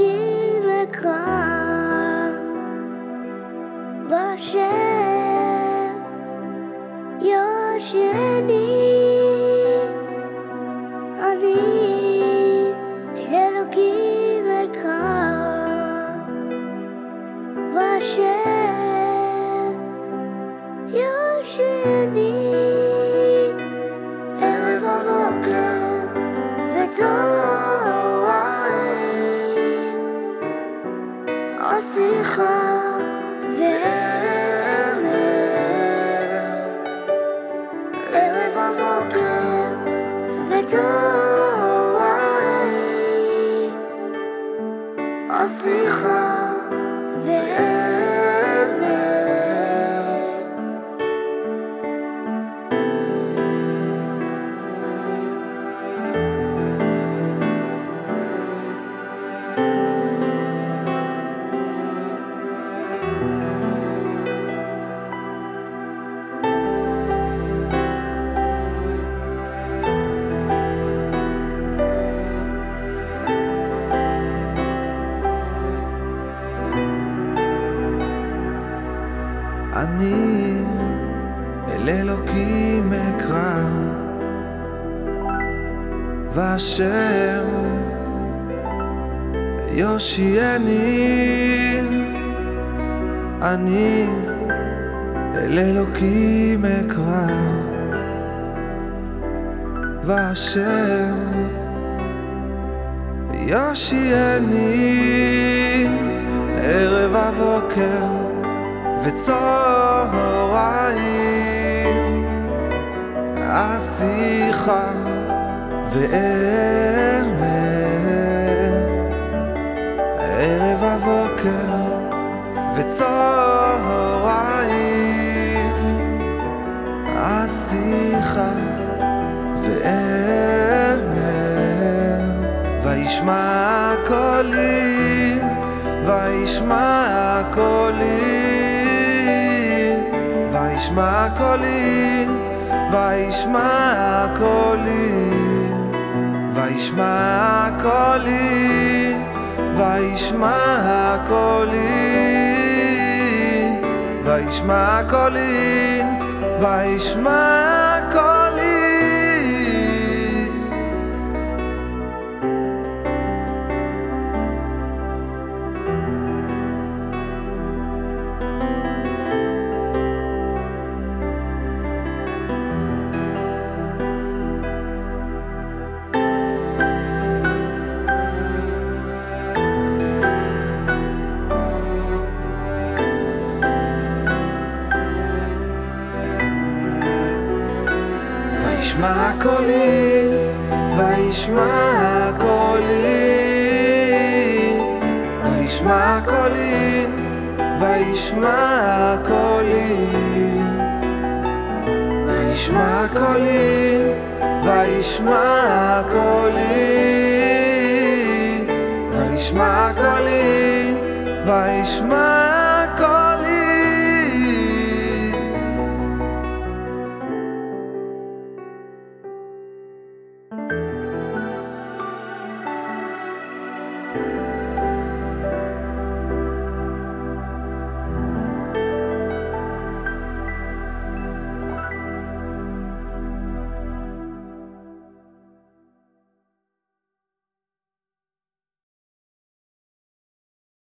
אלוקים אקרא והשם יושיעני. אני אל אלוקים אקרא והשם יושיעני. ערב הבוקר וצהריים, השיחה וערב. ערב הבוקר וצהריים, השיחה וערב. אני אל אלוקים אקרא והשם יושיעני. אני אל אלוקים אקרא והשם יושיעני. ערב הבוקר וצהריים, השיחה וערב. ערב הבוקר וצהריים, השיחה וערב. וישמע קולי, וישמע קולי, וישמע קולי, וישמע קולי, וישמע קולי, וישמע קולי, וישמע קולי, וישמע קולי. וישמע קולי, וישמע קולי, וישמע קולי, וישמע קולי, וישמע קולי, וישמע קולי, וישמע קולי, וישמע